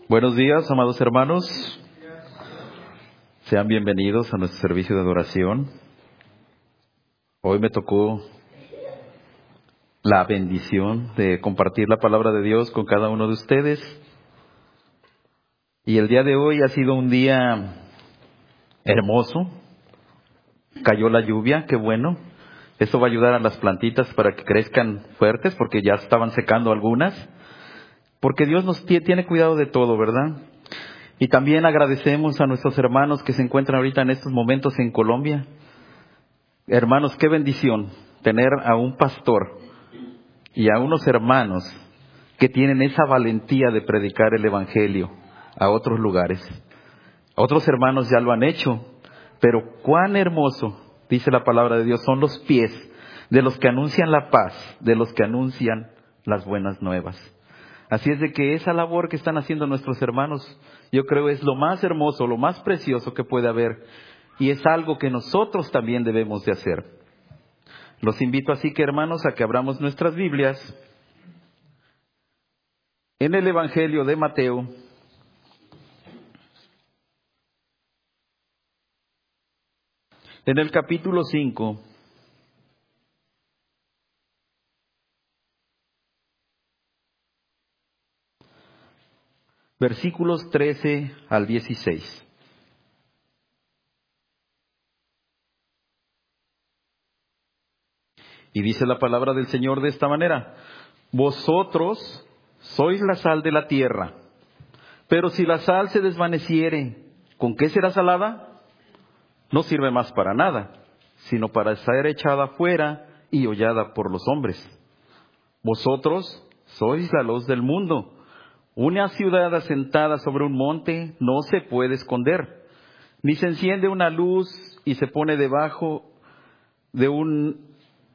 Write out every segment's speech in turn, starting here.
Buenos días, amados hermanos. Sean bienvenidos a nuestro servicio de adoración. Hoy me tocó la bendición de compartir la palabra de Dios con cada uno de ustedes. Y el día de hoy ha sido un día hermoso. Cayó la lluvia, qué bueno. Eso va a ayudar a las plantitas para que crezcan fuertes, porque ya estaban secando algunas. Porque Dios nos tiene cuidado de todo, ¿verdad? Y también agradecemos a nuestros hermanos que se encuentran ahorita en estos momentos en Colombia. Hermanos, qué bendición tener a un pastor y a unos hermanos que tienen esa valentía de predicar el Evangelio a otros lugares. Otros hermanos ya lo han hecho, pero cuán hermoso, dice la palabra de Dios, son los pies de los que anuncian la paz, de los que anuncian las buenas nuevas. Así es de que esa labor que están haciendo nuestros hermanos, yo creo es lo más hermoso, lo más precioso que puede haber. Y es algo que nosotros también debemos de hacer. Los invito así que, hermanos, a que abramos nuestras Biblias en el Evangelio de Mateo. En el capítulo 5. Versículos 13 al 16. Y dice la palabra del Señor de esta manera: Vosotros sois la sal de la tierra, pero si la sal se desvaneciere, ¿con qué será salada? No sirve más para nada, sino para ser echada fuera y hollada por los hombres. Vosotros sois la luz del mundo. Una ciudad asentada sobre un monte no se puede esconder, ni se enciende una luz y se pone debajo de un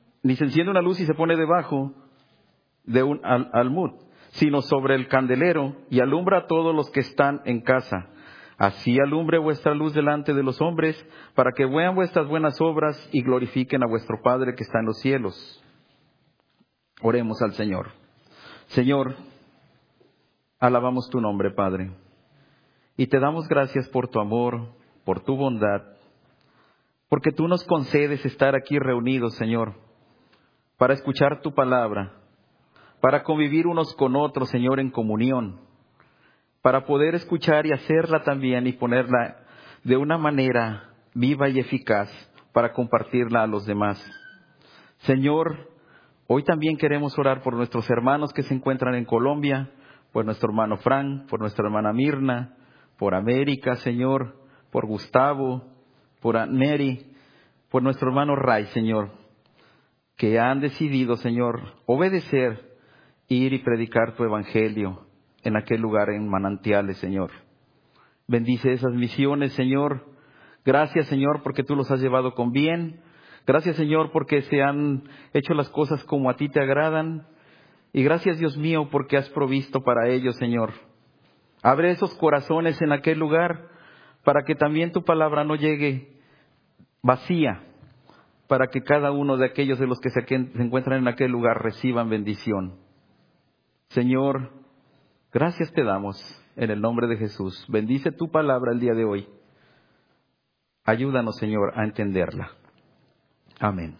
almud, sino sobre el candelero, y alumbra a todos los que están en casa. Así alumbre vuestra luz delante de los hombres, para que vean vuestras buenas obras y glorifiquen a vuestro Padre que está en los cielos. Oremos al Señor. Señor, alabamos tu nombre, Padre, y te damos gracias por tu amor, por tu bondad, porque tú nos concedes estar aquí reunidos, Señor, para escuchar tu palabra, para convivir unos con otros, Señor, en comunión, para poder escuchar y hacerla también y ponerla de una manera viva y eficaz para compartirla a los demás. Señor, hoy también queremos orar por nuestros hermanos que se encuentran en Colombia, por nuestro hermano Frank, por nuestra hermana Mirna, por América, Señor, por Gustavo, por Mary, por nuestro hermano Ray, Señor, que han decidido, Señor, obedecer, ir y predicar tu evangelio en aquel lugar, en Manantiales, Señor. Bendice esas misiones, Señor. Gracias, Señor, porque tú los has llevado con bien. Gracias, Señor, porque se han hecho las cosas como a ti te agradan. Y gracias, Dios mío, porque has provisto para ellos, Señor. Abre esos corazones en aquel lugar para que también tu palabra no llegue vacía, para que cada uno de aquellos de los que se encuentran en aquel lugar reciban bendición. Señor, gracias te damos en el nombre de Jesús. Bendice tu palabra el día de hoy. Ayúdanos, Señor, a entenderla. Amén.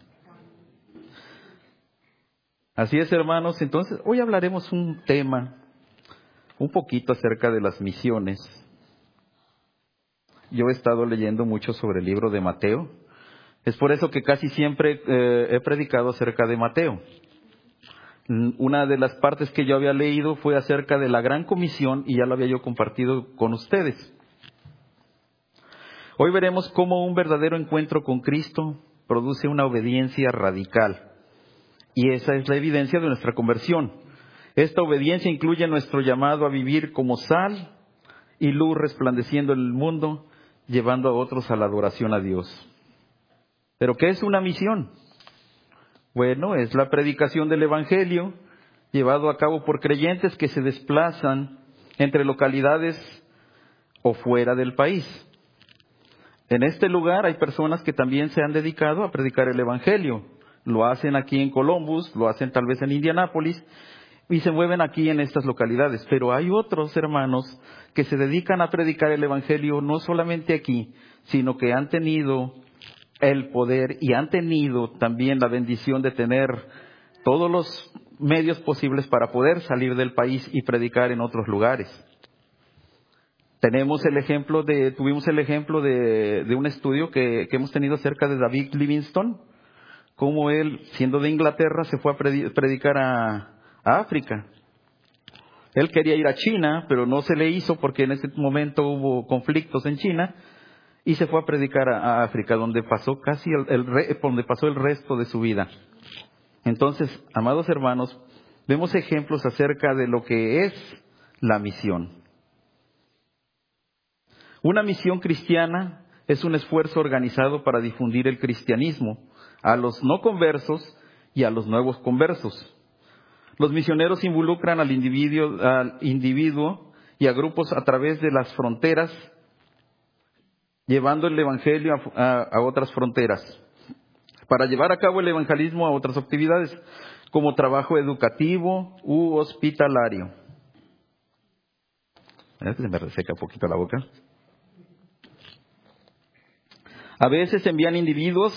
Así es, hermanos. Entonces, hoy hablaremos un tema un poquito acerca de las misiones. Yo he estado leyendo mucho sobre el libro de Mateo. Es por eso que casi siempre he predicado acerca de Mateo. Una de las partes que yo había leído fue acerca de la Gran Comisión y ya lo había yo compartido con ustedes. Hoy veremos cómo un verdadero encuentro con Cristo produce una obediencia radical. Y esa es la evidencia de nuestra conversión. Esta obediencia incluye nuestro llamado a vivir como sal y luz resplandeciendo en el mundo, llevando a otros a la adoración a Dios. ¿Pero qué es una misión? Bueno, es la predicación del Evangelio llevado a cabo por creyentes que se desplazan entre localidades o fuera del país. En este lugar hay personas que también se han dedicado a predicar el Evangelio. Lo hacen aquí en Columbus, lo hacen tal vez en Indianápolis, y se mueven aquí en estas localidades. Pero hay otros hermanos que se dedican a predicar el Evangelio no solamente aquí, sino que han tenido el poder y han tenido también la bendición de tener todos los medios posibles para poder salir del país y predicar en otros lugares. Tuvimos el ejemplo de un estudio que hemos tenido acerca de David Livingstone, cómo él, siendo de Inglaterra, se fue a predicar a África. Él quería ir a China, pero no se le hizo porque en ese momento hubo conflictos en China, y se fue a predicar a África, donde pasó donde pasó el resto de su vida. Entonces, amados hermanos, vemos ejemplos acerca de lo que es la misión. Una misión cristiana es un esfuerzo organizado para difundir el cristianismo a los no conversos y a los nuevos conversos. Los misioneros involucran al individuo y a grupos a través de las fronteras, llevando el evangelio a otras fronteras, para llevar a cabo el evangelismo a otras actividades, como trabajo educativo u hospitalario. Se me reseca un poquito la boca. A veces envían individuos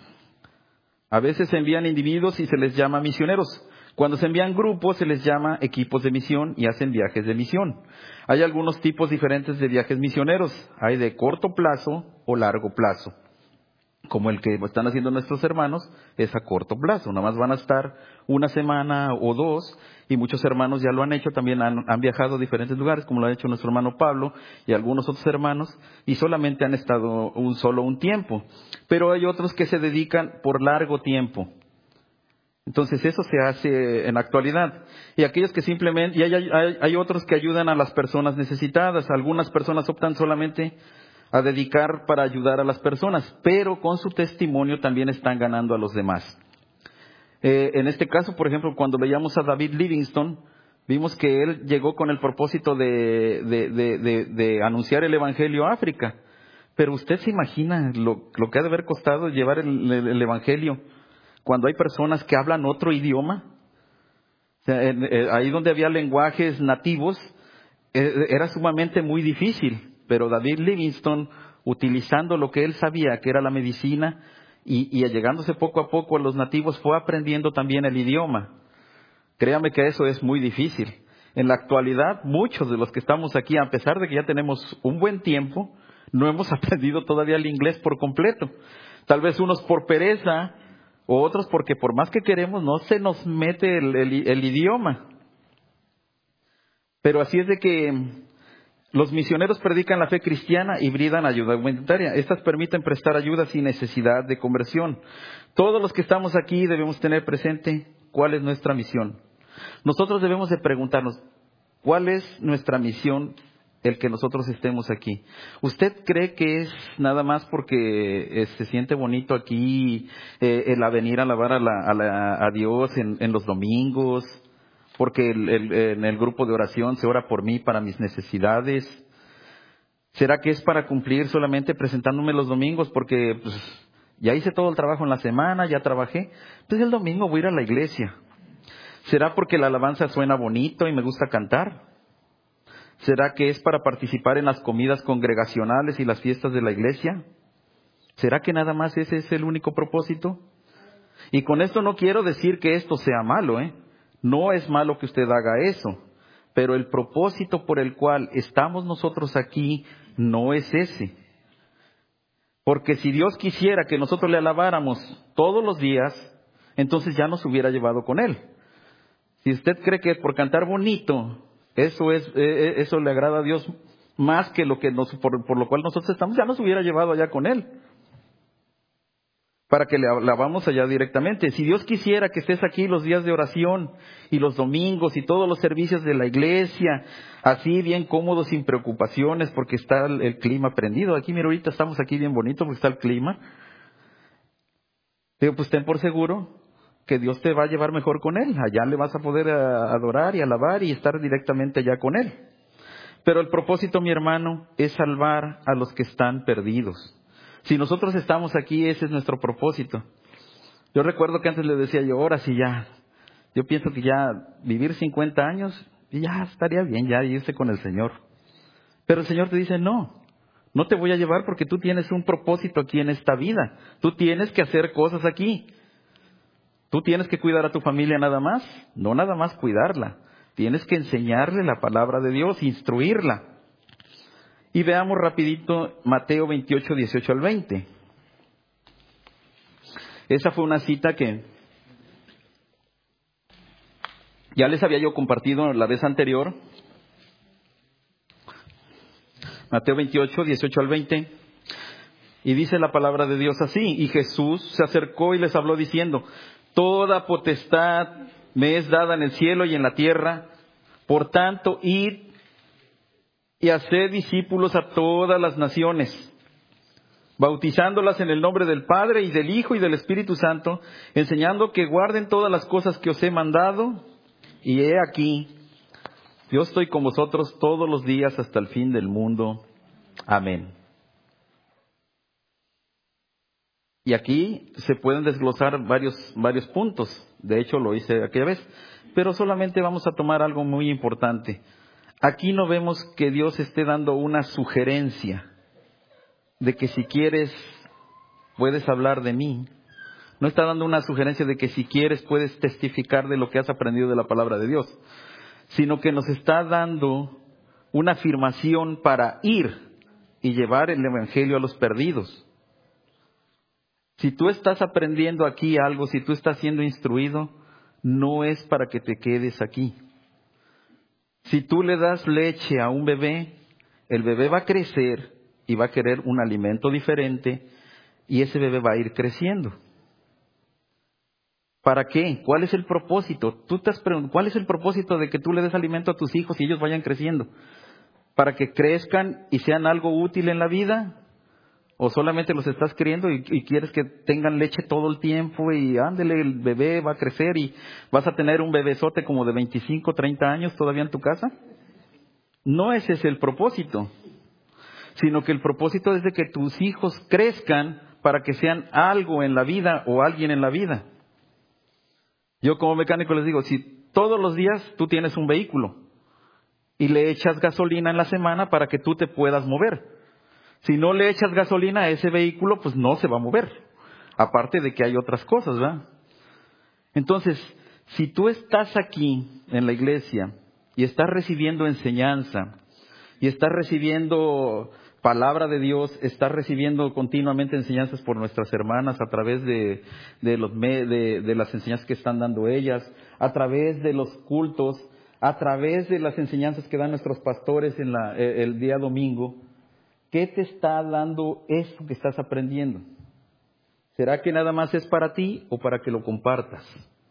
y se les llama misioneros. Cuando se envían grupos se les llama equipos de misión y hacen viajes de misión. Hay algunos tipos diferentes de viajes misioneros. Hay de corto plazo o largo plazo. Como el que están haciendo nuestros hermanos, es a corto plazo. Nada más van a estar una semana o dos, y muchos hermanos ya lo han hecho, también han viajado a diferentes lugares, como lo ha hecho nuestro hermano Pablo y algunos otros hermanos, y solamente han estado un tiempo. Pero hay otros que se dedican por largo tiempo. Entonces eso se hace en la actualidad. Y aquellos que simplemente, y hay otros que ayudan a las personas necesitadas. Algunas personas optan solamente a dedicar para ayudar a las personas, pero con su testimonio también están ganando a los demás. En este caso, por ejemplo, cuando veíamos a David Livingstone, vimos que él llegó con el propósito de anunciar el Evangelio a África. Pero usted se imagina lo que ha de haber costado llevar el Evangelio cuando hay personas que hablan otro idioma. O sea, ahí donde había lenguajes nativos, era sumamente muy difícil. Pero David Livingstone, utilizando lo que él sabía, que era la medicina, y allegándose poco a poco a los nativos, fue aprendiendo también el idioma. Créame que eso es muy difícil. En la actualidad, muchos de los que estamos aquí, a pesar de que ya tenemos un buen tiempo, no hemos aprendido todavía el inglés por completo. Tal vez unos por pereza, o otros porque por más que queremos, no se nos mete el idioma. Pero así es de que los misioneros predican la fe cristiana y brindan ayuda humanitaria. Estas permiten prestar ayuda sin necesidad de conversión. Todos los que estamos aquí debemos tener presente cuál es nuestra misión. Nosotros debemos de preguntarnos, ¿cuál es nuestra misión el que nosotros estemos aquí? ¿Usted cree que es nada más porque se siente bonito aquí el venir a alabar a Dios en los domingos? Porque en el grupo de oración se ora por mí para mis necesidades. ¿Será que es para cumplir solamente presentándome los domingos? Porque ya hice todo el trabajo en la semana, ya trabajé. Entonces el domingo voy a ir a la iglesia. ¿Será porque la alabanza suena bonito y me gusta cantar? ¿Será que es para participar en las comidas congregacionales y las fiestas de la iglesia? ¿Será que nada más ese es el único propósito? Y con esto no quiero decir que esto sea malo, No es malo que usted haga eso, pero el propósito por el cual estamos nosotros aquí no es ese. Porque si Dios quisiera que nosotros le alabáramos todos los días, entonces ya nos hubiera llevado con Él. Si usted cree que por cantar bonito, eso le agrada a Dios más que por lo cual nosotros estamos, ya nos hubiera llevado allá con Él, para que le alabamos allá directamente. Si Dios quisiera que estés aquí los días de oración y los domingos y todos los servicios de la iglesia, así bien cómodos, sin preocupaciones, porque está el clima prendido. Aquí, mira, ahorita estamos aquí bien bonito porque está el clima. Digo, pues ten por seguro que Dios te va a llevar mejor con Él. Allá le vas a poder adorar y alabar y estar directamente allá con Él. Pero el propósito, mi hermano, es salvar a los que están perdidos. Si nosotros estamos aquí, ese es nuestro propósito. Yo recuerdo que antes le decía yo, ahora sí ya Yo pienso que ya vivir 50 años, ya estaría bien, ya irse con el Señor. Pero el Señor te dice, no te voy a llevar porque tú tienes un propósito aquí en esta vida. Tú tienes que hacer cosas aquí. Tú tienes que cuidar a tu familia nada más, no nada más cuidarla. Tienes que enseñarle la palabra de Dios, instruirla. Y veamos rapidito Mateo 28, 18 al 20. Esa fue una cita que ya les había yo compartido la vez anterior. Mateo 28, 18 al 20. Y dice la palabra de Dios así: y Jesús se acercó y les habló diciendo: toda potestad me es dada en el cielo y en la tierra. Por tanto, id y haced discípulos a todas las naciones, bautizándolas en el nombre del Padre y del Hijo y del Espíritu Santo, enseñando que guarden todas las cosas que os he mandado. Y he aquí, yo estoy con vosotros todos los días hasta el fin del mundo. Amén. Y aquí se pueden desglosar varios puntos. De hecho, lo hice aquella vez. Pero solamente vamos a tomar algo muy importante. Aquí no vemos que Dios esté dando una sugerencia de que si quieres puedes hablar de mí. No está dando una sugerencia de que si quieres puedes testificar de lo que has aprendido de la palabra de Dios. Sino que nos está dando una afirmación para ir y llevar el evangelio a los perdidos. Si tú estás aprendiendo aquí algo, si tú estás siendo instruido, no es para que te quedes aquí. Si tú le das leche a un bebé, el bebé va a crecer y va a querer un alimento diferente y ese bebé va a ir creciendo. ¿Para qué? ¿Cuál es el propósito? Tú te has preguntado, ¿cuál es el propósito de que tú le des alimento a tus hijos y ellos vayan creciendo? ¿Para que crezcan y sean algo útil en la vida? ¿O solamente los estás criando y quieres que tengan leche todo el tiempo y ándele, el bebé va a crecer y vas a tener un bebesote como de 25, 30 años todavía en tu casa? No ese es el propósito, sino que el propósito es de que tus hijos crezcan para que sean algo en la vida o alguien en la vida. Yo como mecánico les digo, si todos los días tú tienes un vehículo y le echas gasolina en la semana para que tú te puedas mover. Si no le echas gasolina a ese vehículo, pues no se va a mover. Aparte de que hay otras cosas, ¿verdad? Entonces, si tú estás aquí en la iglesia y estás recibiendo enseñanza y estás recibiendo palabra de Dios, estás recibiendo continuamente enseñanzas por nuestras hermanas a través de las enseñanzas que están dando ellas, a través de los cultos, a través de las enseñanzas que dan nuestros pastores el día domingo. ¿Qué te está dando eso que estás aprendiendo? ¿Será que nada más es para ti o para que lo compartas?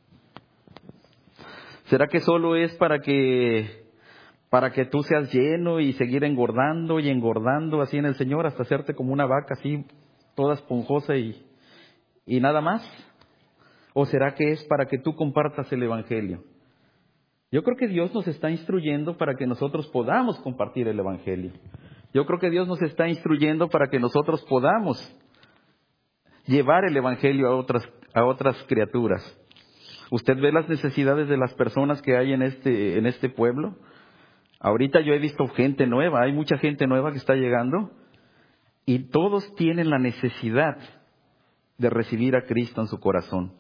¿Será que solo es para que tú seas lleno y seguir engordando y engordando así en el Señor hasta hacerte como una vaca así toda esponjosa y nada más? ¿O será que es para que tú compartas el Evangelio? Yo creo que Dios nos está instruyendo para que nosotros podamos compartir el Evangelio. Yo creo que Dios nos está instruyendo para que nosotros podamos llevar el Evangelio a otras criaturas. ¿Usted ve las necesidades de las personas que hay en este pueblo? Ahorita yo he visto gente nueva, hay mucha gente nueva que está llegando y todos tienen la necesidad de recibir a Cristo en su corazón.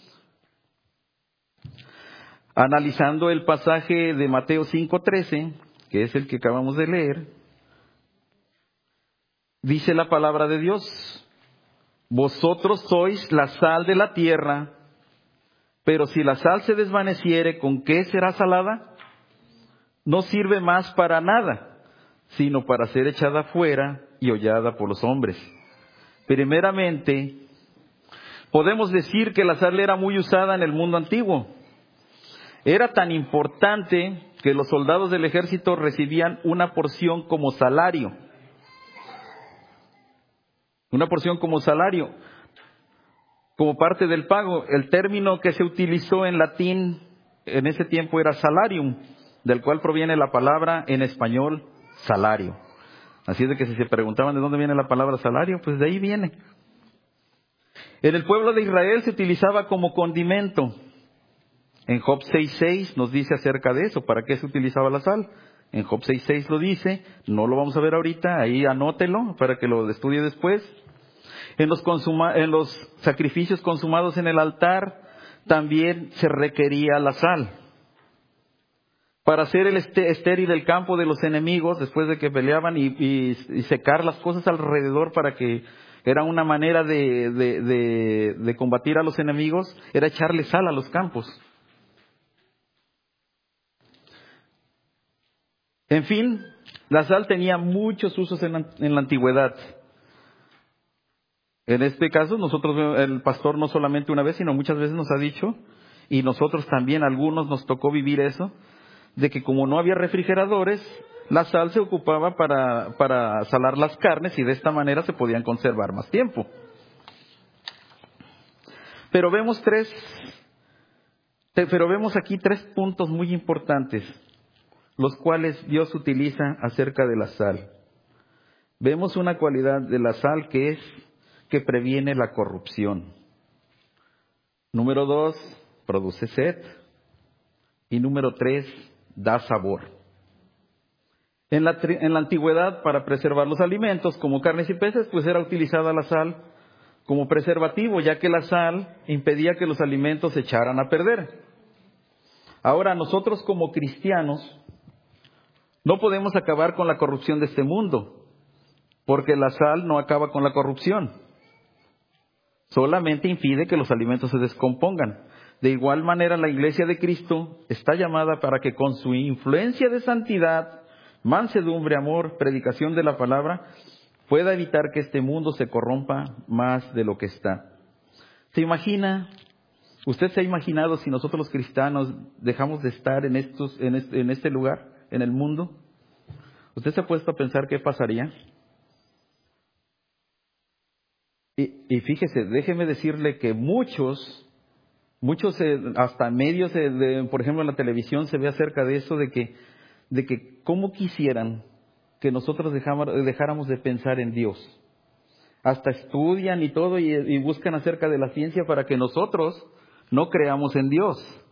Analizando el pasaje de Mateo 5:13, que es el que acabamos de leer, dice la palabra de Dios: vosotros sois la sal de la tierra, pero si la sal se desvaneciere, ¿con qué será salada? No sirve más para nada, sino para ser echada fuera y hollada por los hombres. Primeramente, podemos decir que la sal era muy usada en el mundo antiguo. Era tan importante que los soldados del ejército recibían una porción como salario. Una porción como salario, como parte del pago. El término que se utilizó en latín en ese tiempo era salarium, del cual proviene la palabra en español salario. Así es de que si se preguntaban de dónde viene la palabra salario, pues de ahí viene. En el pueblo de Israel se utilizaba como condimento. En Job 6:6 nos dice acerca de eso, para qué se utilizaba la sal. En Job 6:6 lo dice, no lo vamos a ver ahorita, ahí anótelo para que lo estudie después. En los sacrificios consumados en el altar también se requería la sal. Para hacer el estéril del campo de los enemigos, después de que peleaban y secar las cosas alrededor para que era una manera de combatir a los enemigos, era echarle sal a los campos. En fin, la sal tenía muchos usos en la antigüedad. En este caso, el pastor no solamente una vez, sino muchas veces nos ha dicho, y nosotros también, algunos nos tocó vivir eso, de que como no había refrigeradores, la sal se ocupaba para salar las carnes y de esta manera se podían conservar más tiempo. Pero vemos aquí tres puntos muy importantes, los cuales Dios utiliza acerca de la sal. Vemos una cualidad de la sal que es que previene la corrupción. Número 2, produce sed. Y número 3, da sabor. En la antigüedad, para preservar los alimentos, como carnes y peces, pues era utilizada la sal como preservativo, ya que la sal impedía que los alimentos se echaran a perder. Ahora, nosotros como cristianos no podemos acabar con la corrupción de este mundo, porque la sal no acaba con la corrupción. Solamente impide que los alimentos se descompongan. De igual manera, la Iglesia de Cristo está llamada para que con su influencia de santidad, mansedumbre, amor, predicación de la palabra, pueda evitar que este mundo se corrompa más de lo que está. ¿Usted se ha imaginado si nosotros los cristianos dejamos de estar en este lugar, en el mundo? ¿Usted se ha puesto a pensar qué pasaría? Y fíjese, déjeme decirle que muchos hasta medios, por ejemplo en la televisión se ve acerca de eso, de que cómo quisieran que nosotros dejáramos de pensar en Dios. Hasta estudian y todo y buscan acerca de la ciencia para que nosotros no creamos en Dios.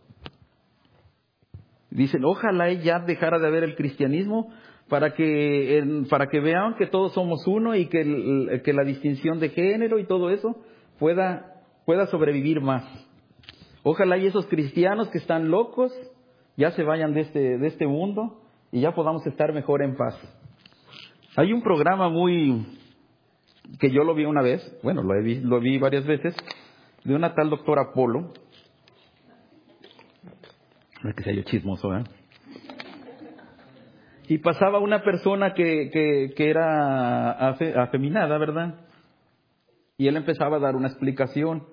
Dicen, ojalá ya dejara de haber el cristianismo para que vean que todos somos uno y que la distinción de género y todo eso pueda sobrevivir más. Ojalá y esos cristianos que están locos ya se vayan de este mundo y ya podamos estar mejor en paz. Hay un programa que yo lo vi una vez, bueno, lo vi varias veces, de una tal doctora Polo. No es que sea yo chismoso, ¿verdad? Y pasaba una persona que era afeminada, ¿verdad? Y él empezaba a dar una explicación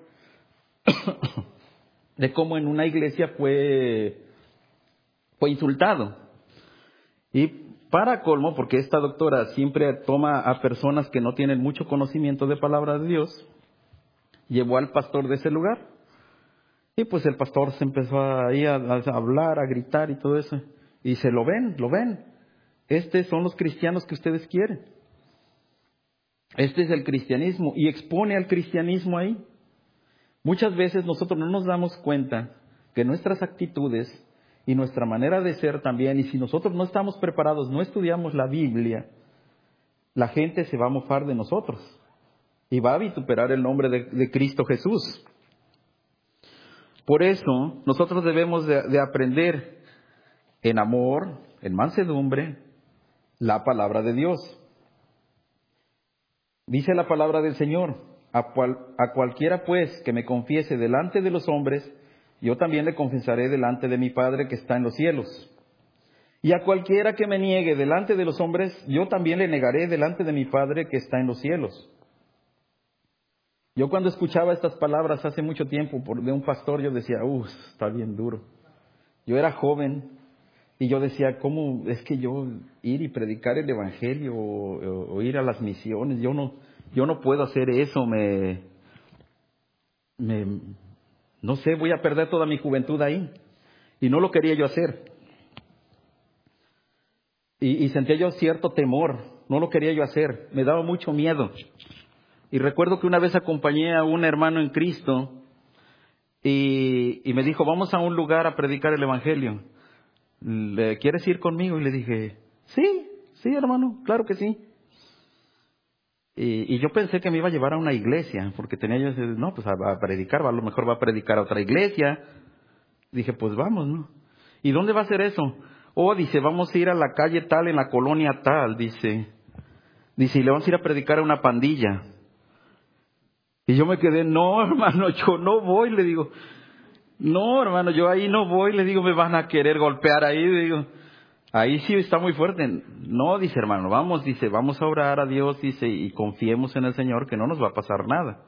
de cómo en una iglesia fue insultado. Y para colmo, porque esta doctora siempre toma a personas que no tienen mucho conocimiento de palabra de Dios, llevó al pastor de ese lugar. Y pues el pastor se empezó ahí a hablar, a gritar y todo eso. Y se lo ven. Estos son los cristianos que ustedes quieren. Este es el cristianismo. Y expone al cristianismo ahí. Muchas veces nosotros no nos damos cuenta que nuestras actitudes y nuestra manera de ser también, y si nosotros no estamos preparados, no estudiamos la Biblia, la gente se va a mofar de nosotros y va a vituperar el nombre de Cristo Jesús. Por eso nosotros debemos de aprender en amor, en mansedumbre, la palabra de Dios. Dice la palabra del Señor, a cualquiera pues que me confiese delante de los hombres, yo también le confesaré delante de mi Padre que está en los cielos. Y a cualquiera que me niegue delante de los hombres, yo también le negaré delante de mi Padre que está en los cielos. Yo cuando escuchaba estas palabras hace mucho tiempo de un pastor, yo decía, está bien duro. Yo era joven y yo decía, ¿cómo es que yo ir y predicar el evangelio o ir a las misiones? Yo no puedo hacer eso, no sé, voy a perder toda mi juventud ahí. Y no lo quería yo hacer. Y sentía yo cierto temor, no lo quería yo hacer, me daba mucho miedo. Y recuerdo que una vez acompañé a un hermano en Cristo y me dijo, vamos a un lugar a predicar el evangelio. ¿Quieres ir conmigo? Y le dije, sí, hermano, claro que sí. Y yo pensé que me iba a llevar a una iglesia, porque tenía yo, no, pues a predicar, a lo mejor va a predicar a otra iglesia. Dije, pues vamos, ¿no? ¿Y dónde va a ser eso? Oh, dice, vamos a ir a la calle tal, en la colonia tal, dice, y le vamos a ir a predicar a una pandilla. Y yo me quedé, no, hermano, yo no voy, le digo, no, hermano, yo ahí no voy, le digo, me van a querer golpear ahí, le digo, ahí sí está muy fuerte. No, dice, hermano, vamos, dice, vamos a orar a Dios, dice, y confiemos en el Señor que no nos va a pasar nada.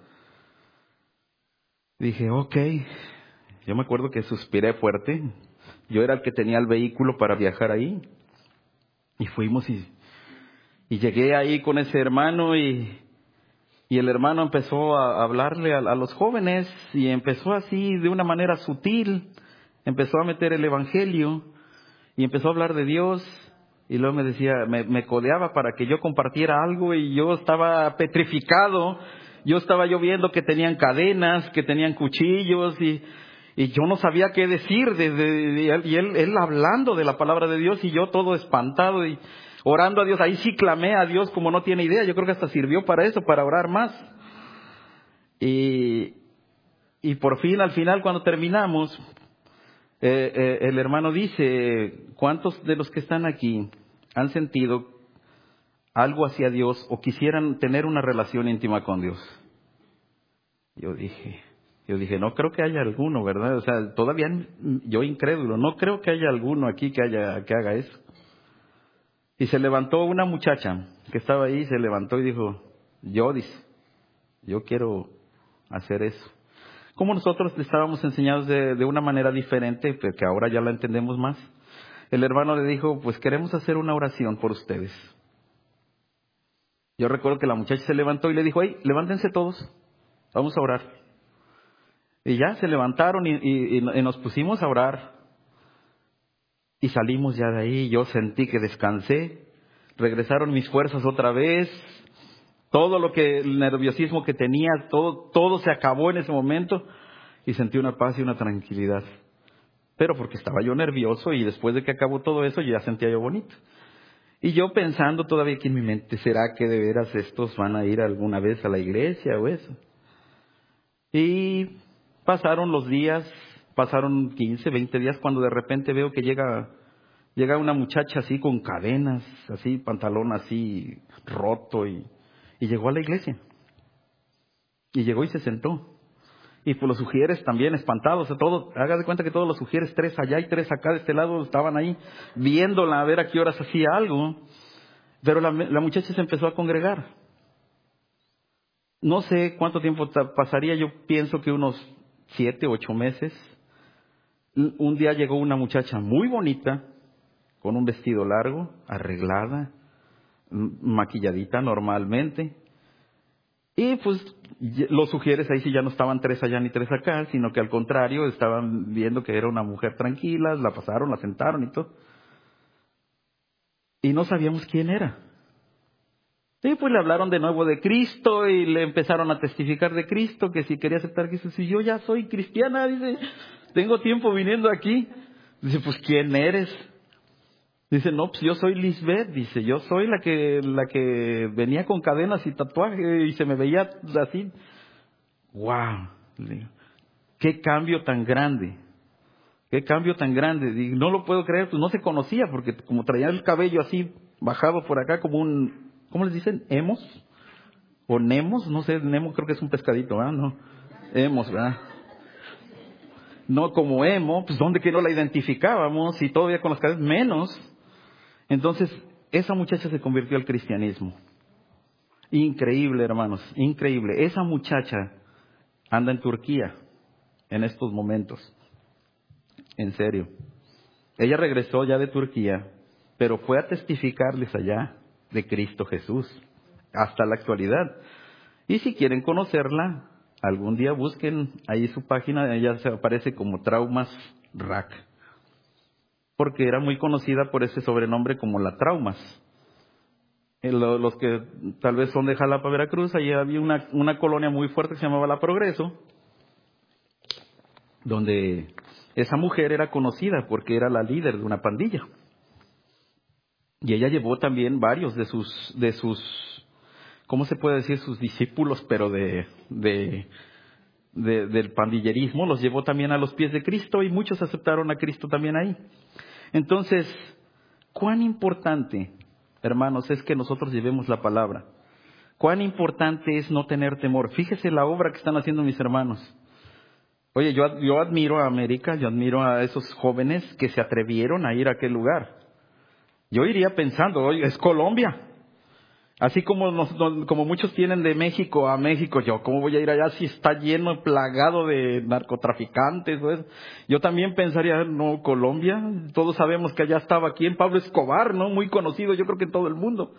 Dije, ok. Yo me acuerdo que suspiré fuerte. Yo era el que tenía el vehículo para viajar ahí. Y fuimos y llegué ahí con ese hermano y el hermano empezó a hablarle a los jóvenes y empezó así de una manera sutil. Empezó a meter el evangelio y empezó a hablar de Dios. Y luego me decía, me codeaba para que yo compartiera algo y yo estaba petrificado. Yo estaba viendo que tenían cadenas, que tenían cuchillos y yo no sabía qué decir. Y él hablando de la palabra de Dios y yo todo espantado y orando a Dios. Ahí sí clamé a Dios como no tiene idea. Yo creo que hasta sirvió para eso, para orar más. Y por fin, al final, cuando terminamos, el hermano dice, ¿cuántos de los que están aquí han sentido algo hacia Dios o quisieran tener una relación íntima con Dios? Yo dije, no creo que haya alguno, ¿verdad? O sea, todavía yo incrédulo, no creo que haya alguno aquí que haga eso. Y se levantó una muchacha que estaba ahí, se levantó y dijo, yo quiero hacer eso. Como nosotros estábamos enseñados de una manera diferente, pero que ahora ya la entendemos más. El hermano le dijo, pues queremos hacer una oración por ustedes. Yo recuerdo que la muchacha se levantó y le dijo, hey, levántense todos, vamos a orar. Y ya se levantaron y nos pusimos a orar. Y salimos ya de ahí, yo sentí que descansé, regresaron mis fuerzas otra vez, todo el nerviosismo que tenía, todo se acabó en ese momento y sentí una paz y una tranquilidad. Pero porque estaba yo nervioso y después de que acabó todo eso ya sentía yo bonito. Y yo pensando todavía aquí en mi mente, ¿será que de veras estos van a ir alguna vez a la iglesia o eso? Y pasaron los días, pasaron 15, 20 días cuando de repente veo que llega una muchacha así con cadenas, así, pantalón así roto y llegó a la iglesia. Y llegó y se sentó. Y pues los sugieres también espantados, haga de cuenta que todos los sugieres, 3 allá y 3 acá de este lado, estaban ahí viéndola a ver a qué horas hacía algo. Pero la muchacha se empezó a congregar. No sé cuánto tiempo pasaría, yo pienso que unos 7, 8 meses. Un día llegó una muchacha muy bonita, con un vestido largo, arreglada, maquilladita normalmente. Y pues los sugieres ahí sí ya no estaban 3 allá ni 3 acá, sino que al contrario, estaban viendo que era una mujer tranquila, la pasaron, la sentaron y todo. Y no sabíamos quién era. Y pues le hablaron de nuevo de Cristo y le empezaron a testificar de Cristo, que si quería aceptar Cristo, si yo ya soy cristiana, dice, tengo tiempo viniendo aquí. Dice, pues ¿quién eres? Dice, no, pues yo soy Lisbeth, dice, yo soy la que venía con cadenas y tatuaje y se me veía así. ¡Wow! ¡Qué cambio tan grande! ¡Qué cambio tan grande! Y no lo puedo creer, pues no se conocía porque como traía el cabello así bajado por acá como ¿cómo les dicen? ¿Emos? ¿O Nemos? No sé, Nemo creo que es un pescadito, ¿verdad? No, Emos, ¿verdad? No como Emo, pues ¿dónde que no la identificábamos? Y todavía con las cadenas menos. Entonces, esa muchacha se convirtió al cristianismo. Increíble, hermanos, increíble. Esa muchacha anda en Turquía en estos momentos. En serio. Ella regresó ya de Turquía, pero fue a testificarles allá de Cristo Jesús hasta la actualidad. Y si quieren conocerla, algún día busquen ahí su página, ella se aparece como Traumas Rack, porque era muy conocida por ese sobrenombre como la Traumas. Los que tal vez son de Jalapa, Veracruz, allí había una colonia muy fuerte que se llamaba La Progreso. donde esa mujer era conocida porque era la líder de una pandilla. Y ella llevó también varios de sus, ¿cómo se puede decir? Sus discípulos, pero del pandillerismo, los llevó también a los pies de Cristo y muchos aceptaron a Cristo también ahí. Entonces, cuán importante, hermanos, es que nosotros llevemos la palabra. Cuán importante es no tener temor. Fíjese la obra que están haciendo mis hermanos. Oye, yo admiro a América, yo admiro a esos jóvenes que se atrevieron a ir a aquel lugar. Yo iría pensando, oye, es Colombia. Así como muchos tienen de México a México, yo, ¿cómo voy a ir allá si está lleno, plagado de narcotraficantes? Pues? Yo también pensaría, no, Colombia, todos sabemos que allá estaba quien, Pablo Escobar, ¿no? Muy conocido, yo creo que en todo el mundo.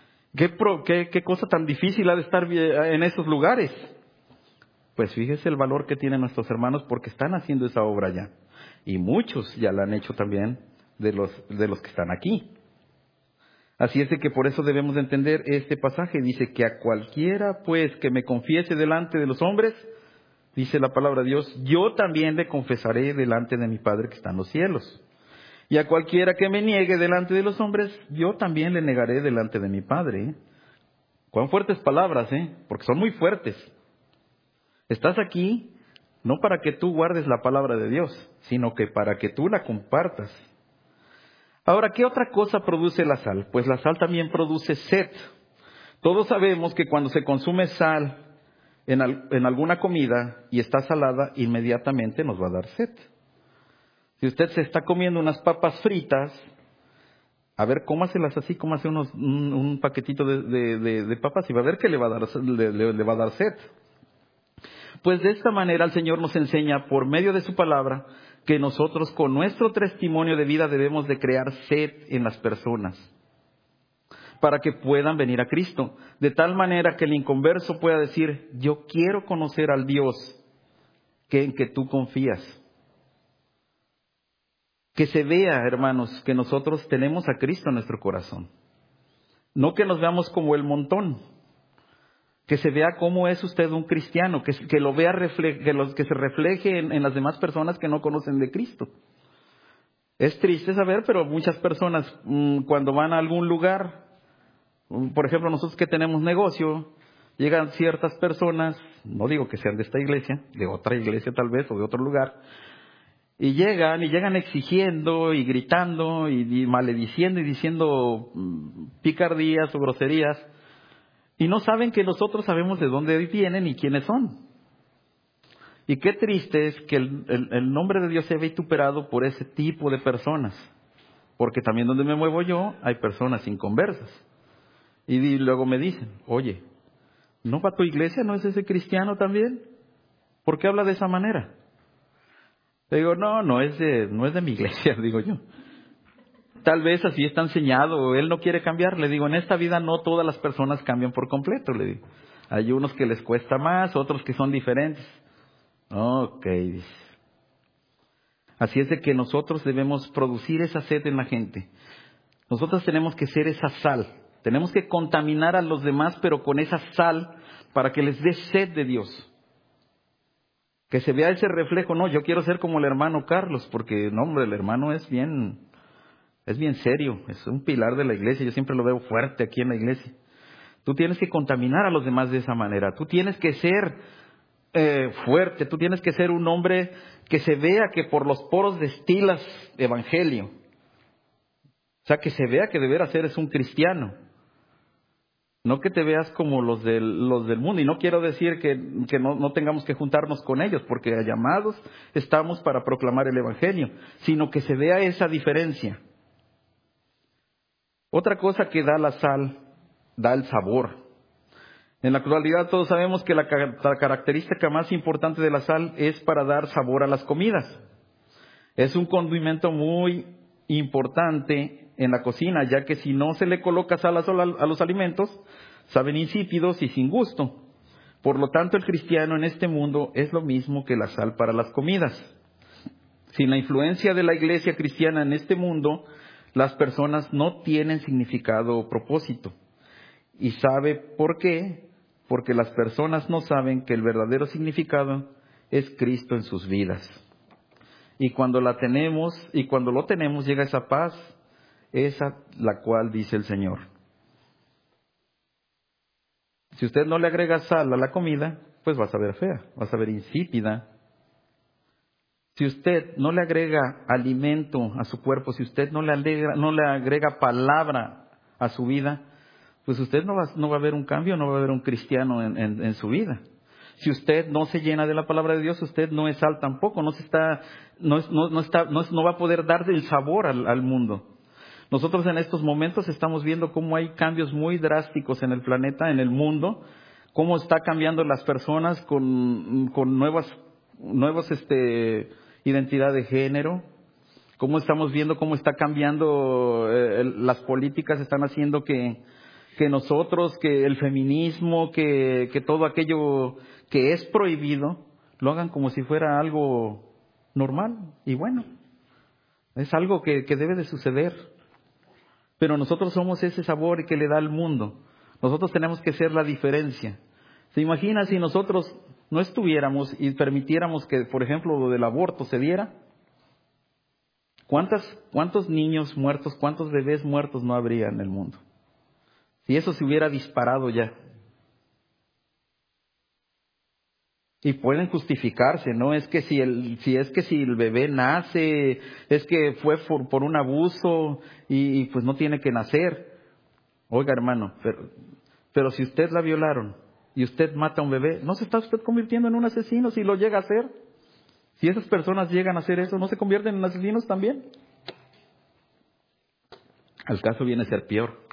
¿Qué cosa tan difícil ha de estar en esos lugares? Pues fíjese el valor que tienen nuestros hermanos porque están haciendo esa obra ya. Y muchos ya la han hecho también de los que están aquí. Así es de que por eso debemos de entender este pasaje. Dice que a cualquiera pues que me confiese delante de los hombres, dice la palabra de Dios, yo también le confesaré delante de mi Padre que está en los cielos. Y a cualquiera que me niegue delante de los hombres, yo también le negaré delante de mi Padre. Cuán fuertes palabras, porque son muy fuertes. Estás aquí no para que tú guardes la palabra de Dios, sino que para que tú la compartas. Ahora, ¿qué otra cosa produce la sal? Pues la sal también produce sed. Todos sabemos que cuando se consume sal en alguna comida y está salada, inmediatamente nos va a dar sed. Si usted se está comiendo unas papas fritas, a ver, cómaselas así, cómase un paquetito de papas y va a ver que le va a dar sed. Pues de esta manera el Señor nos enseña por medio de su palabra que nosotros con nuestro testimonio de vida debemos de crear sed en las personas para que puedan venir a Cristo. De tal manera que el inconverso pueda decir, yo quiero conocer al Dios en que tú confías. Que se vea, hermanos, que nosotros tenemos a Cristo en nuestro corazón. No que nos veamos como el montón. Que se vea cómo es usted un cristiano, que lo vea que se refleje en las demás personas que no conocen de Cristo. Es triste saber, pero muchas personas cuando van a algún lugar, por ejemplo nosotros que tenemos negocio, llegan ciertas personas, no digo que sean de esta iglesia, de otra iglesia tal vez o de otro lugar, y llegan exigiendo y gritando y malediciendo y diciendo picardías o groserías. Y no saben que nosotros sabemos de dónde vienen y quiénes son. Y qué triste es que el nombre de Dios se ve vituperado por ese tipo de personas. Porque también donde me muevo yo hay personas inconversas. Y luego me dicen, oye, ¿no va a tu iglesia? ¿No es ese cristiano también? ¿Por qué habla de esa manera? Le digo, no es de mi iglesia, digo yo. Tal vez así está enseñado, él no quiere cambiar. Le digo, en esta vida no todas las personas cambian por completo, le digo. Hay unos que les cuesta más, otros que son diferentes. Ok, dice. Así es de que nosotros debemos producir esa sed en la gente. Nosotros tenemos que ser esa sal. Tenemos que contaminar a los demás, pero con esa sal para que les dé sed de Dios. Que se vea ese reflejo. No, yo quiero ser como el hermano Carlos, porque no, hombre, el hermano es bien serio, es un pilar de la iglesia, yo siempre lo veo fuerte aquí en la iglesia. Tú tienes que contaminar a los demás de esa manera, tú tienes que ser fuerte, tú tienes que ser un hombre que se vea que por los poros destilas evangelio. O sea, que se vea que de veras eres un cristiano. No que te veas como los del mundo. Y no quiero decir que no tengamos que juntarnos con ellos, porque llamados estamos para proclamar el evangelio, sino que se vea esa diferencia. Otra cosa que da la sal, da el sabor. En la actualidad todos sabemos que la característica más importante de la sal es para dar sabor a las comidas. Es un condimento muy importante en la cocina, ya que si no se le coloca sal a los alimentos, saben insípidos y sin gusto. Por lo tanto, el cristiano en este mundo es lo mismo que la sal para las comidas. Sin la influencia de la iglesia cristiana en este mundo, las personas no tienen significado o propósito. ¿Y sabe por qué? Porque las personas no saben que el verdadero significado es Cristo en sus vidas. Y cuando la tenemos, y cuando lo tenemos, llega esa paz, esa la cual dice el Señor. Si usted no le agrega sal a la comida, pues va a saber fea, va a saber insípida. Si usted no le agrega alimento a su cuerpo, si usted no le agrega palabra a su vida, pues usted no va a ver un cambio, no va a ver un cristiano en su vida. Si usted no se llena de la palabra de Dios, usted no es sal tampoco, no va a poder dar el sabor al mundo. Nosotros en estos momentos estamos viendo cómo hay cambios muy drásticos en el planeta, en el mundo, cómo está cambiando las personas con nuevas identidad de género, cómo estamos viendo cómo está cambiando las políticas, están haciendo que nosotros, que el feminismo, que todo aquello que es prohibido, lo hagan como si fuera algo normal y bueno. Es algo que debe de suceder. Pero nosotros somos ese sabor que le da al mundo. Nosotros tenemos que ser la diferencia. ¿Se imagina si nosotros no estuviéramos y permitiéramos que, por ejemplo, lo del aborto se diera? ¿Cuántos niños muertos, cuántos bebés muertos no habría en el mundo? Si eso se hubiera disparado ya. Y pueden justificarse, ¿no? Es que si el bebé nace, es que fue por un abuso y pues no tiene que nacer. Oiga, hermano, pero si usted la violaron y usted mata a un bebé, ¿no se está usted convirtiendo en un asesino si lo llega a hacer? Si esas personas llegan a hacer eso, ¿no se convierten en asesinos también? Al caso viene a ser peor.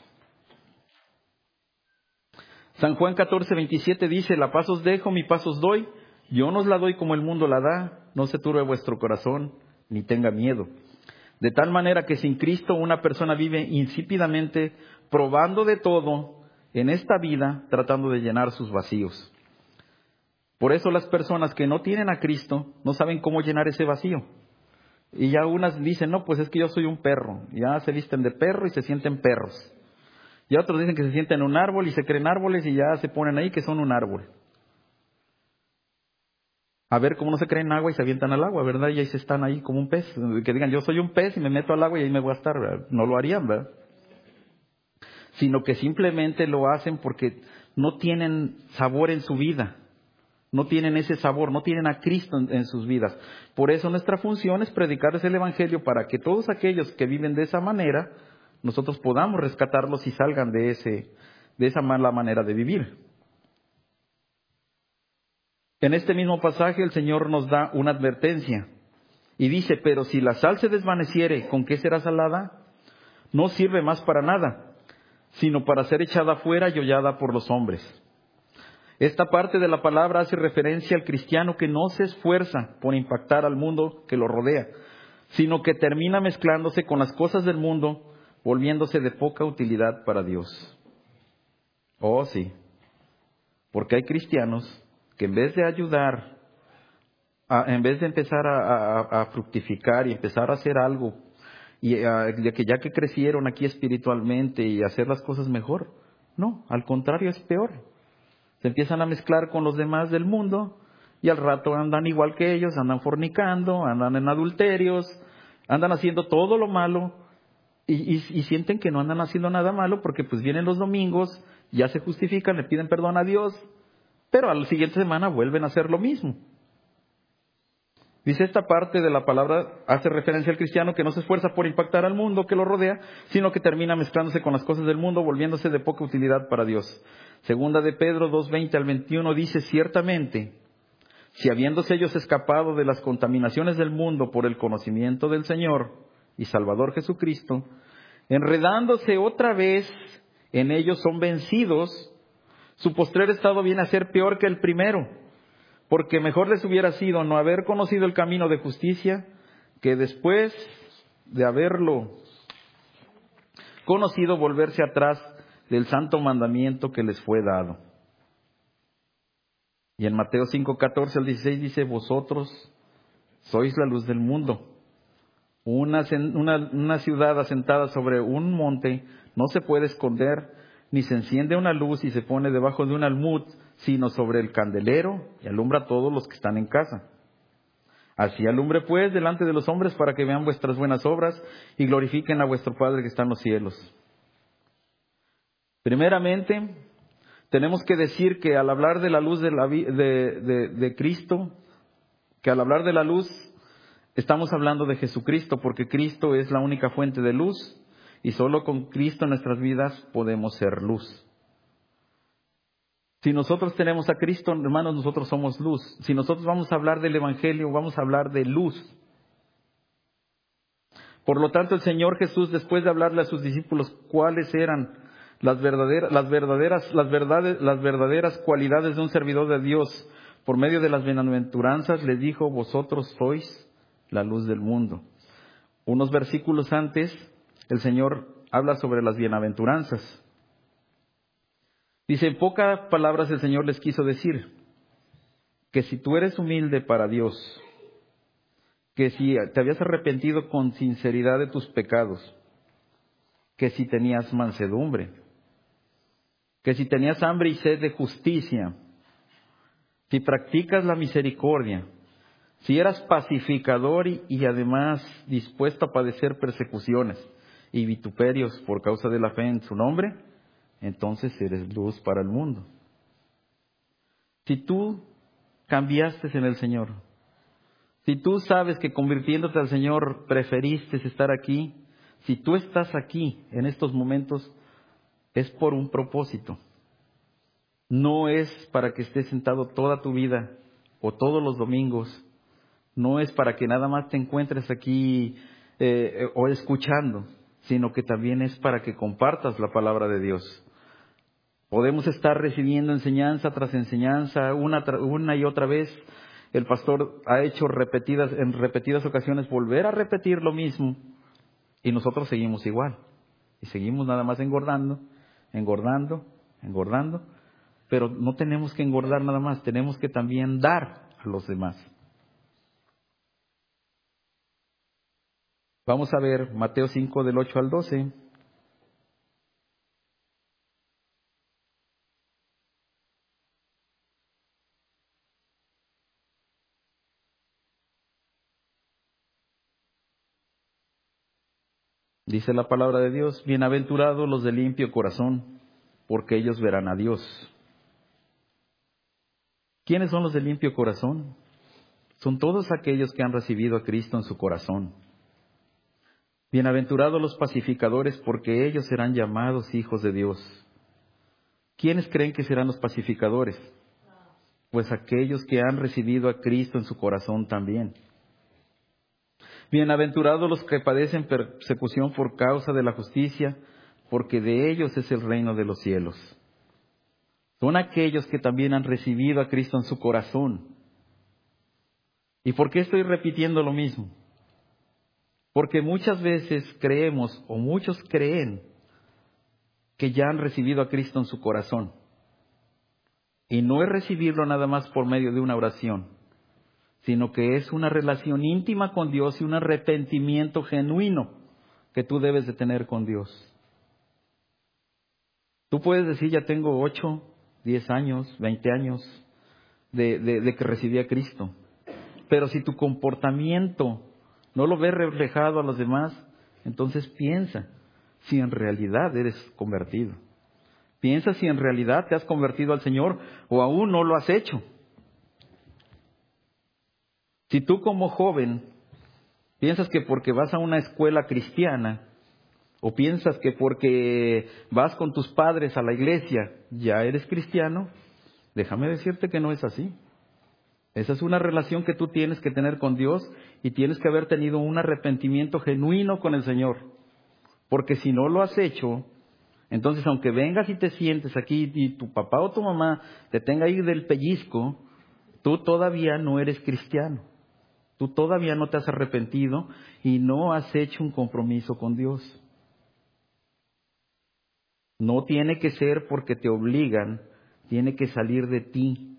San Juan 14:27 dice, la paz os dejo, mi paz os doy, yo no os la doy como el mundo la da, no se turbe vuestro corazón, ni tenga miedo. De tal manera que sin Cristo una persona vive insípidamente, probando de todo en esta vida, tratando de llenar sus vacíos. Por eso las personas que no tienen a Cristo no saben cómo llenar ese vacío. Y ya unas dicen, no, pues es que yo soy un perro. Ya se visten de perro y se sienten perros. Y otros dicen que se sienten en un árbol y se creen árboles y ya se ponen ahí que son un árbol. A ver cómo no se creen agua y se avientan al agua, ¿verdad? Y ahí se están ahí como un pez. Que digan, yo soy un pez y me meto al agua y ahí me voy a estar, ¿verdad? No lo harían, ¿verdad? Sino que simplemente lo hacen porque no tienen sabor en su vida. No tienen ese sabor, no tienen a Cristo en sus vidas. Por eso nuestra función es predicarles el Evangelio para que todos aquellos que viven de esa manera, nosotros podamos rescatarlos y salgan de esa mala manera de vivir. En este mismo pasaje el Señor nos da una advertencia y dice, pero si la sal se desvaneciere, ¿con qué será salada? No sirve más para nada, sino para ser echada fuera y hollada por los hombres. Esta parte de la palabra hace referencia al cristiano que no se esfuerza por impactar al mundo que lo rodea, sino que termina mezclándose con las cosas del mundo, volviéndose de poca utilidad para Dios. Oh, sí, porque hay cristianos que en vez de ayudar, en vez de empezar a fructificar y empezar a hacer algo, y ya que crecieron aquí espiritualmente y hacer las cosas mejor, no, al contrario, es peor. Se empiezan a mezclar con los demás del mundo y al rato andan igual que ellos, andan fornicando, andan en adulterios, andan haciendo todo lo malo y sienten que no andan haciendo nada malo porque pues vienen los domingos, ya se justifican, le piden perdón a Dios, pero a la siguiente semana vuelven a hacer lo mismo. Dice esta parte de la palabra, hace referencia al cristiano que no se esfuerza por impactar al mundo que lo rodea, sino que termina mezclándose con las cosas del mundo, volviéndose de poca utilidad para Dios. Segunda de Pedro 2:20-21 dice, ciertamente, si habiéndose ellos escapado de las contaminaciones del mundo por el conocimiento del Señor y Salvador Jesucristo, enredándose otra vez en ellos son vencidos, su postrer estado viene a ser peor que el primero. Porque mejor les hubiera sido no haber conocido el camino de justicia, que después de haberlo conocido volverse atrás del santo mandamiento que les fue dado. Y en Mateo 5:14-16 dice, vosotros sois la luz del mundo. Una ciudad asentada sobre un monte no se puede esconder, ni se enciende una luz y se pone debajo de un almud, sino sobre el candelero y alumbra a todos los que están en casa. Así alumbre pues delante de los hombres para que vean vuestras buenas obras y glorifiquen a vuestro Padre que está en los cielos. Primeramente, tenemos que decir que al hablar de la luz de Cristo, que al hablar de la luz, estamos hablando de Jesucristo, porque Cristo es la única fuente de luz y solo con Cristo en nuestras vidas podemos ser luz. Si nosotros tenemos a Cristo, hermanos, nosotros somos luz. Si nosotros vamos a hablar del Evangelio, vamos a hablar de luz. Por lo tanto, el Señor Jesús, después de hablarle a sus discípulos cuáles eran las verdaderas cualidades de un servidor de Dios por medio de las bienaventuranzas, les dijo: vosotros sois la luz del mundo. Unos versículos antes, el Señor habla sobre las bienaventuranzas. Dice, en pocas palabras el Señor les quiso decir que si tú eres humilde para Dios, que si te habías arrepentido con sinceridad de tus pecados, que si tenías mansedumbre, que si tenías hambre y sed de justicia, si practicas la misericordia, si eras pacificador y además dispuesto a padecer persecuciones y vituperios por causa de la fe en su nombre, entonces eres luz para el mundo. Si tú cambiaste en el Señor, si tú sabes que convirtiéndote al Señor preferiste estar aquí, si tú estás aquí en estos momentos, es por un propósito. No es para que estés sentado toda tu vida o todos los domingos. No es para que nada más te encuentres aquí o escuchando, sino que también es para que compartas la palabra de Dios. Podemos estar recibiendo enseñanza tras enseñanza, una y otra vez. El pastor ha hecho en repetidas ocasiones volver a repetir lo mismo y nosotros seguimos igual. Y seguimos nada más engordando, pero no tenemos que engordar nada más, tenemos que también dar a los demás. Vamos a ver Mateo 5 del 8 al 12. Dice la palabra de Dios: bienaventurados los de limpio corazón, porque ellos verán a Dios. ¿Quiénes son los de limpio corazón? Son todos aquellos que han recibido a Cristo en su corazón. Bienaventurados los pacificadores, porque ellos serán llamados hijos de Dios. ¿Quiénes creen que serán los pacificadores? Pues aquellos que han recibido a Cristo en su corazón también. Bienaventurados los que padecen persecución por causa de la justicia, porque de ellos es el reino de los cielos. Son aquellos que también han recibido a Cristo en su corazón. ¿Y por qué estoy repitiendo lo mismo? Porque muchas veces creemos, o muchos creen, que ya han recibido a Cristo en su corazón. Y no es recibirlo nada más por medio de una oración, sino que es una relación íntima con Dios y un arrepentimiento genuino que tú debes de tener con Dios. Tú puedes decir, ya tengo 8, 10 años, 20 años de que recibí a Cristo. Pero si tu comportamiento no lo ves reflejado a los demás, entonces piensa si en realidad eres convertido. Piensa si en realidad te has convertido al Señor o aún no lo has hecho. Si tú como joven piensas que porque vas a una escuela cristiana o piensas que porque vas con tus padres a la iglesia ya eres cristiano, déjame decirte que no es así. Esa es una relación que tú tienes que tener con Dios y tienes que haber tenido un arrepentimiento genuino con el Señor. Porque si no lo has hecho, entonces aunque vengas y te sientes aquí y tu papá o tu mamá te tenga ahí del pellizco, tú todavía no eres cristiano. Tú todavía no te has arrepentido y no has hecho un compromiso con Dios. No tiene que ser porque te obligan, tiene que salir de ti.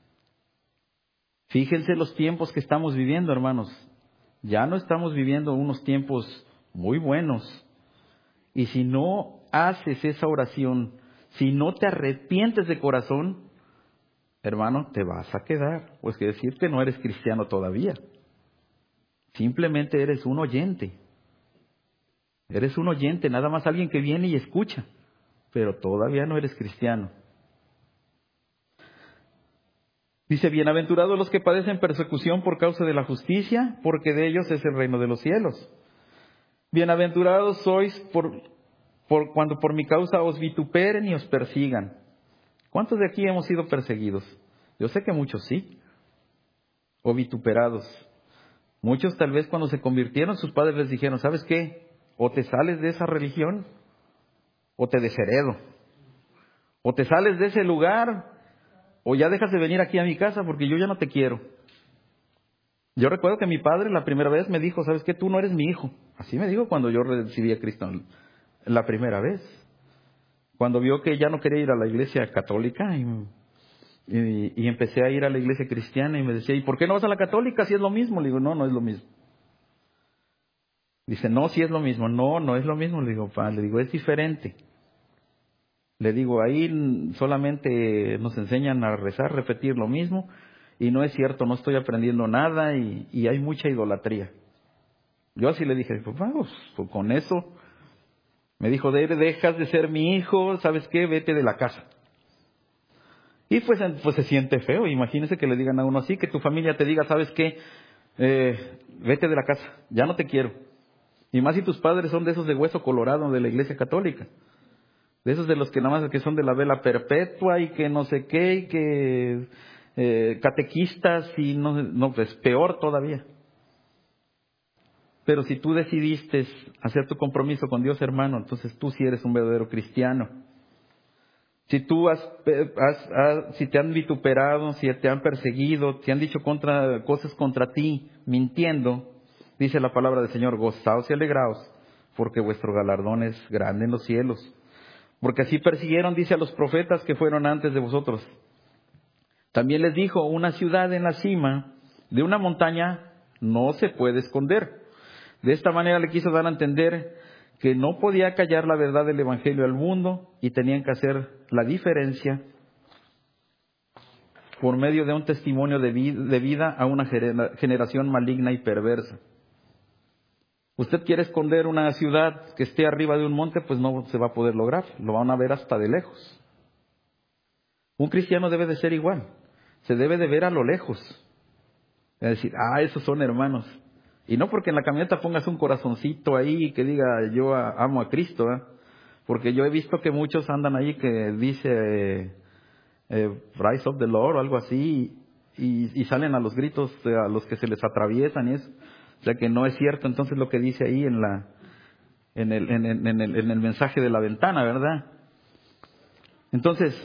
Fíjense los tiempos que estamos viviendo, hermanos. Ya no estamos viviendo unos tiempos muy buenos. Y si no haces esa oración, si no te arrepientes de corazón, hermano, te vas a quedar. Pues que decir que no eres cristiano todavía. Simplemente eres un oyente. Eres un oyente, nada más alguien que viene y escucha, pero todavía no eres cristiano. Dice, bienaventurados los que padecen persecución por causa de la justicia, porque de ellos es el reino de los cielos. Bienaventurados sois cuando por mi causa os vituperen y os persigan. ¿Cuántos de aquí hemos sido perseguidos? Yo sé que muchos sí, o vituperados. Muchos tal vez cuando se convirtieron, sus padres les dijeron, ¿sabes qué? O te sales de esa religión, o te desheredo. O te sales de ese lugar, o ya dejas de venir aquí a mi casa porque yo ya no te quiero. Yo recuerdo que mi padre la primera vez me dijo, ¿sabes qué? Tú no eres mi hijo. Así me dijo cuando yo recibí a Cristo la primera vez. Cuando vio que ya no quería ir a la iglesia católica y empecé a ir a la iglesia cristiana y me decía, ¿y por qué no vas a la católica si es lo mismo? Le digo, no, no es lo mismo. Dice, no, sí es lo mismo. No, no es lo mismo. Le digo, le digo, es diferente. Le digo, ahí solamente nos enseñan a rezar, repetir lo mismo. Y no es cierto, no estoy aprendiendo nada y hay mucha idolatría. Yo así le dije, pues vamos, con eso. Me dijo, dejas de ser mi hijo, ¿sabes qué? Vete de la casa. Y pues se siente feo. Imagínese que le digan a uno así, que tu familia te diga, ¿sabes qué? Vete de la casa, ya no te quiero. Y más si tus padres son de esos de hueso colorado de la iglesia católica. De esos de los que nada más que son de la vela perpetua y que no sé qué, y que catequistas y no, pues peor todavía. Pero si tú decidiste hacer tu compromiso con Dios, hermano, entonces tú sí eres un verdadero cristiano. Si tú si te han vituperado, si te han perseguido, te han dicho cosas contra ti, mintiendo, dice la palabra del Señor, gozaos y alegraos, porque vuestro galardón es grande en los cielos. Porque así persiguieron, dice, a los profetas que fueron antes de vosotros. También les dijo, una ciudad en la cima de una montaña no se puede esconder. De esta manera le quiso dar a entender que no podía callar la verdad del Evangelio al mundo y tenían que hacer la diferencia por medio de un testimonio de vida a una generación maligna y perversa. Usted quiere esconder una ciudad que esté arriba de un monte, pues no se va a poder lograr, lo van a ver hasta de lejos. Un cristiano debe de ser igual, se debe de ver a lo lejos. Es decir, esos son hermanos. Y no porque en la camioneta pongas un corazoncito ahí que diga yo amo a Cristo, porque yo he visto que muchos andan ahí que dice Praise of the Lord o algo así y salen a los gritos a los que se les atraviesan y eso. O sea que no es cierto entonces lo que dice ahí en el mensaje de la ventana, ¿verdad? Entonces,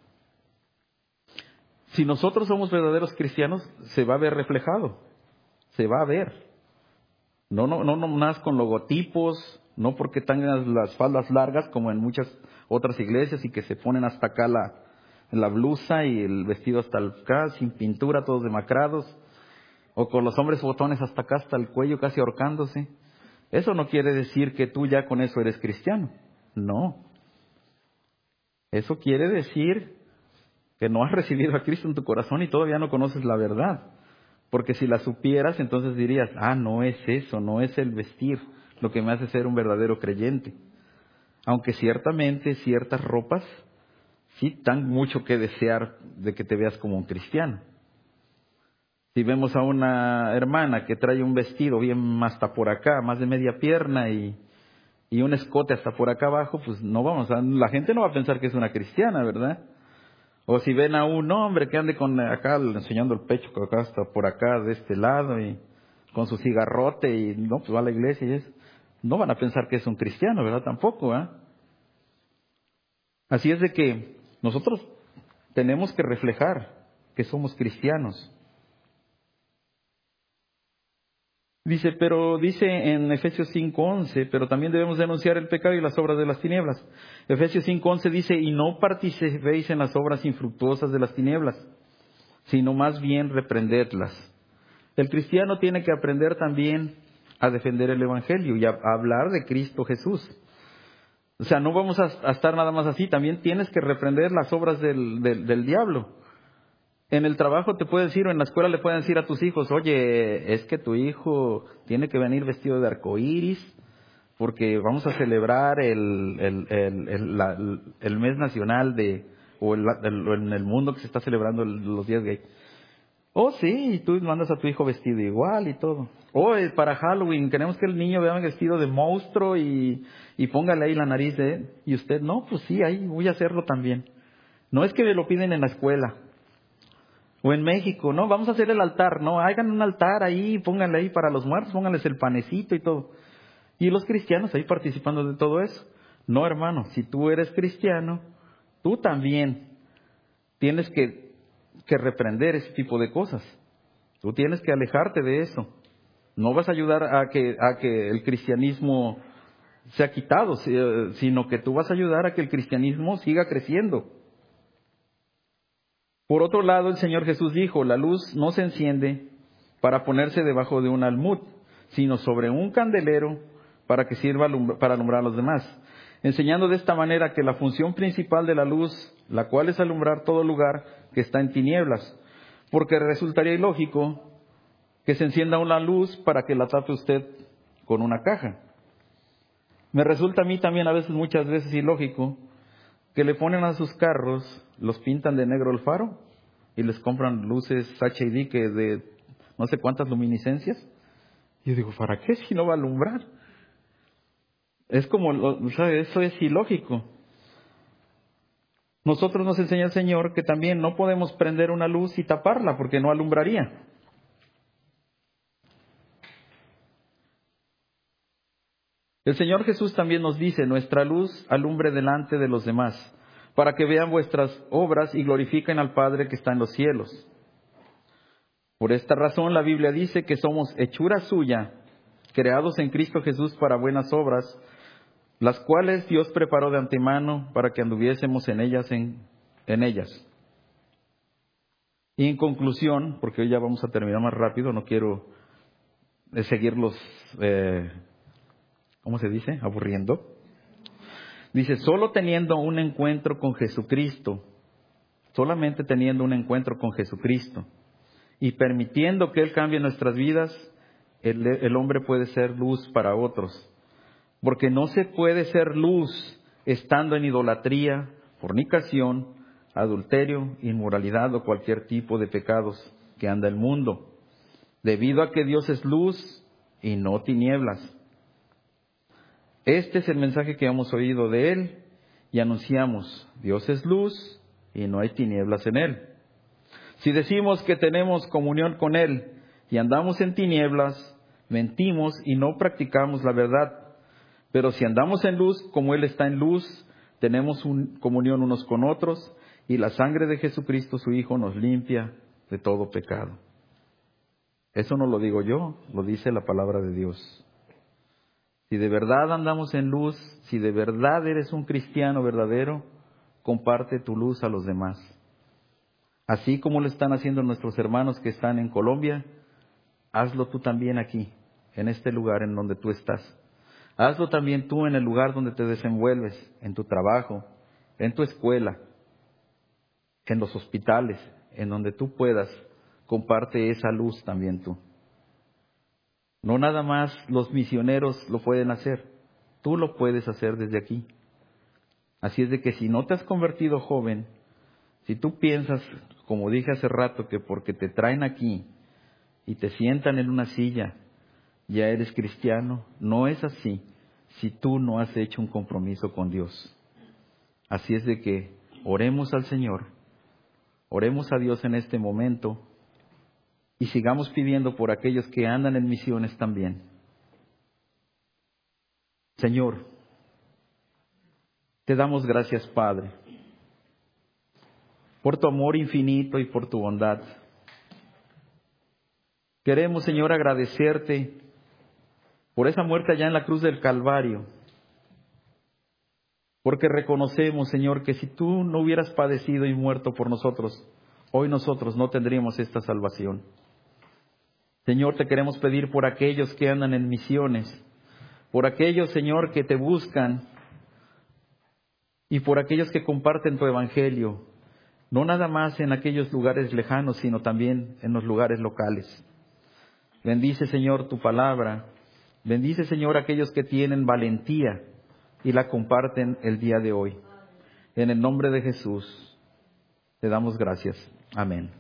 si nosotros somos verdaderos cristianos, se va a ver reflejado, se va a ver. No más con logotipos, no porque tengan las faldas largas como en muchas otras iglesias y que se ponen hasta acá la blusa y el vestido hasta acá, sin pintura, todos demacrados, o con los hombres botones hasta acá, hasta el cuello, casi ahorcándose. Eso no quiere decir que tú ya con eso eres cristiano. No. Eso quiere decir que no has recibido a Cristo en tu corazón y todavía no conoces la verdad. Porque si la supieras, entonces dirías, no es eso, no es el vestir lo que me hace ser un verdadero creyente. Aunque ciertamente ciertas ropas sí dan mucho que desear de que te veas como un cristiano. Si vemos a una hermana que trae un vestido bien hasta por acá, más de media pierna y un escote hasta por acá abajo, pues la gente no va a pensar que es una cristiana, ¿verdad? O si ven a un hombre que ande con acá enseñando el pecho, acá hasta por acá de este lado y con su cigarrote y pues va a la iglesia y eso, no van a pensar que es un cristiano, ¿verdad? Tampoco, Así es de que nosotros tenemos que reflejar que somos cristianos. Dice en Efesios 5:11, pero también debemos denunciar el pecado y las obras de las tinieblas. Efesios 5:11 dice, y no participéis en las obras infructuosas de las tinieblas, sino más bien reprendedlas. El cristiano tiene que aprender también a defender el Evangelio y a hablar de Cristo Jesús. O sea, no vamos a estar nada más así, también tienes que reprender las obras del diablo. En el trabajo te puede decir, o en la escuela le pueden decir a tus hijos, oye, es que tu hijo tiene que venir vestido de arcoíris porque vamos a celebrar el mes nacional en el mundo que se está celebrando los días gay. Oh, sí, y tú mandas a tu hijo vestido igual y todo. Oh, para Halloween queremos que el niño vea vestido de monstruo y póngale ahí la nariz de él. Y usted, no, pues sí, ahí voy a hacerlo también. No es que me lo piden en la escuela. O en México, no, vamos a hacer el altar, no, hagan un altar ahí, pónganle ahí para los muertos, pónganles el panecito y todo. Y los cristianos ahí participando de todo eso. No, hermano, si tú eres cristiano, tú también tienes que reprender ese tipo de cosas. Tú tienes que alejarte de eso. No vas a ayudar a que el cristianismo sea quitado, sino que tú vas a ayudar a que el cristianismo siga creciendo. Por otro lado, el Señor Jesús dijo, la luz no se enciende para ponerse debajo de un almud, sino sobre un candelero para que sirva para alumbrar a los demás. Enseñando de esta manera que la función principal de la luz, la cual es alumbrar todo lugar que está en tinieblas, porque resultaría ilógico que se encienda una luz para que la tape usted con una caja. Me resulta a mí también muchas veces ilógico que le ponen a sus carros, los pintan de negro el faro y les compran luces HID que de no sé cuántas luminiscencias. Yo digo, ¿para qué si no va a alumbrar? Es como, eso es ilógico. Nosotros nos enseña el Señor que también no podemos prender una luz y taparla porque no alumbraría. El Señor Jesús también nos dice, nuestra luz alumbre delante de los demás, para que vean vuestras obras y glorifiquen al Padre que está en los cielos. Por esta razón la Biblia dice que somos hechura suya, creados en Cristo Jesús para buenas obras, las cuales Dios preparó de antemano para que anduviésemos en ellas. Y en conclusión, porque hoy ya vamos a terminar más rápido, no quiero seguirlos, ¿cómo se dice? Aburriendo. Dice, solo teniendo un encuentro con Jesucristo, solamente teniendo un encuentro con Jesucristo y permitiendo que Él cambie nuestras vidas, el hombre puede ser luz para otros. Porque no se puede ser luz estando en idolatría, fornicación, adulterio, inmoralidad o cualquier tipo de pecados que anda el mundo, debido a que Dios es luz y no tinieblas. Este es el mensaje que hemos oído de Él y anunciamos, Dios es luz y no hay tinieblas en Él. Si decimos que tenemos comunión con Él y andamos en tinieblas, mentimos y no practicamos la verdad. Pero si andamos en luz, como Él está en luz, tenemos comunión unos con otros, y la sangre de Jesucristo, su Hijo, nos limpia de todo pecado. Eso no lo digo yo, lo dice la palabra de Dios. Si de verdad andamos en luz, si de verdad eres un cristiano verdadero, comparte tu luz a los demás. Así como lo están haciendo nuestros hermanos que están en Colombia, hazlo tú también aquí, en este lugar en donde tú estás. Hazlo también tú en el lugar donde te desenvuelves, en tu trabajo, en tu escuela, en los hospitales, en donde tú puedas, comparte esa luz también tú. No nada más los misioneros lo pueden hacer, tú lo puedes hacer desde aquí. Así es de que si no te has convertido joven, si tú piensas, como dije hace rato, que porque te traen aquí y te sientan en una silla, ya eres cristiano, no es así si tú no has hecho un compromiso con Dios. Así es de que oremos al Señor, oremos a Dios en este momento y sigamos pidiendo por aquellos que andan en misiones también. Señor, te damos gracias, Padre, por tu amor infinito y por tu bondad. Queremos, Señor, agradecerte por esa muerte allá en la cruz del Calvario, porque reconocemos, Señor, que si tú no hubieras padecido y muerto por nosotros, hoy nosotros no tendríamos esta salvación. Señor, te queremos pedir por aquellos que andan en misiones, por aquellos, Señor, que te buscan y por aquellos que comparten tu evangelio. no nada más en aquellos lugares lejanos, sino también en los lugares locales. Bendice, Señor, tu palabra. Bendice, Señor, a aquellos que tienen valentía y la comparten el día de hoy. En el nombre de Jesús, te damos gracias. Amén.